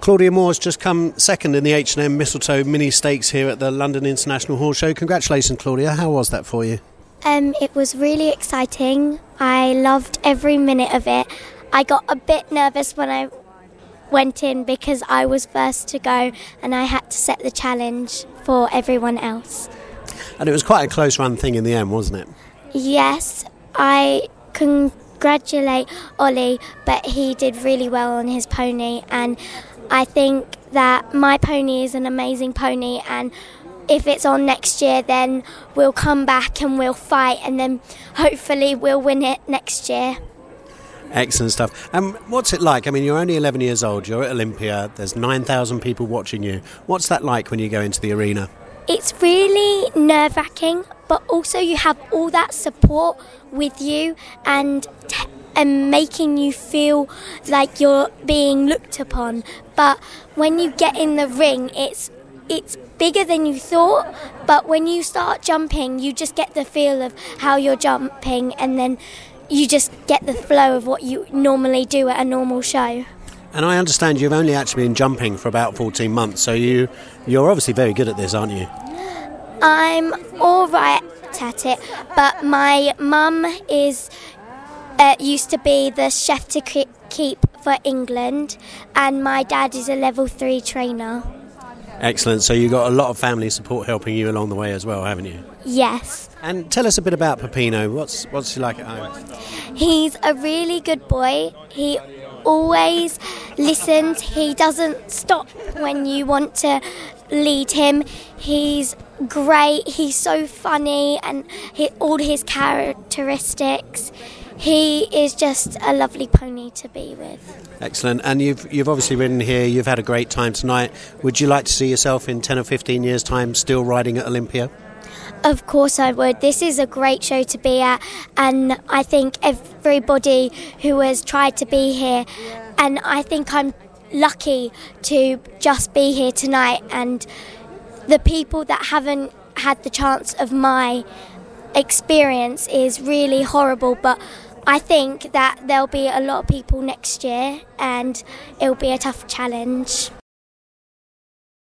Claudia Moore's just come second in the H&M Mistletoe Mini Stakes here at the London International Horse Show. Congratulations, Claudia. How was that for you? It was really exciting. I loved every minute of it. I got a bit nervous when I went in because I was first to go and I had to set the challenge for everyone else. And it was quite a close run thing in the end, wasn't it? Yes, I congratulate Ollie, but he did really well on his pony, and I think that my pony is an amazing pony, and if it's on next year, then we'll come back and we'll fight, and then hopefully we'll win it next year. Excellent stuff. What's it like? I mean, you're only 11 years old, you're at Olympia, there's 9,000 people watching you. What's that like when you go into the arena? It's really nerve-wracking, but also you have all that support with you and making you feel like you're being looked upon. But when you get in the ring, it's bigger than you thought, but when you start jumping, you just get the feel of how you're jumping, and then you just get the flow of what you normally do at a normal show. And I understand you've only actually been jumping for about 14 months, so you're obviously very good at this, aren't you? I'm all right at it, but my mum used to be the chef to keep for England, and my dad is a level 3 trainer. Excellent. So you've got a lot of family support helping you along the way as well, haven't you? Yes. And tell us a bit about Peppino. What's he like at home? He's a really good boy. He always listens. He doesn't stop when you want to lead him. He's great. He's so funny, and all his characteristics. He is just a lovely pony to be with. Excellent. And you've obviously ridden here. You've had a great time tonight. Would you like to see yourself in 10 or 15 years' time still riding at Olympia? Of course I would. This is a great show to be at, and I think everybody who has tried to be here, and I think I'm lucky to just be here tonight, and the people that haven't had the chance of my experience is really horrible, but I think that there'll be a lot of people next year and it'll be a tough challenge.